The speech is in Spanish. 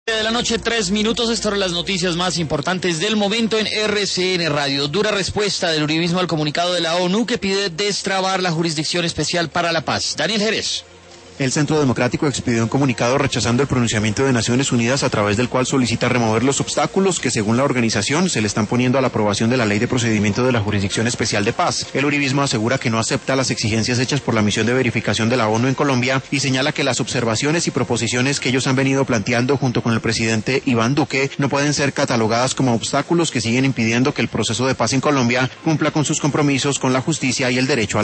De la noche, 3 minutos. Estas son las noticias más importantes del momento en RCN Radio. Dura respuesta del uribismo al comunicado de la ONU que pide destrabar la Jurisdicción Especial para la Paz. Daniel Jerez. El Centro Democrático expidió un comunicado rechazando el pronunciamiento de Naciones Unidas a través del cual solicita remover los obstáculos que, según la organización, se le están poniendo a la aprobación de la Ley de Procedimiento de la Jurisdicción Especial de Paz. El uribismo asegura que no acepta las exigencias hechas por la misión de verificación de la ONU en Colombia y señala que las observaciones y proposiciones que ellos han venido planteando junto con el presidente Iván Duque no pueden ser catalogadas como obstáculos que siguen impidiendo que el proceso de paz en Colombia cumpla con sus compromisos con la justicia y el derecho a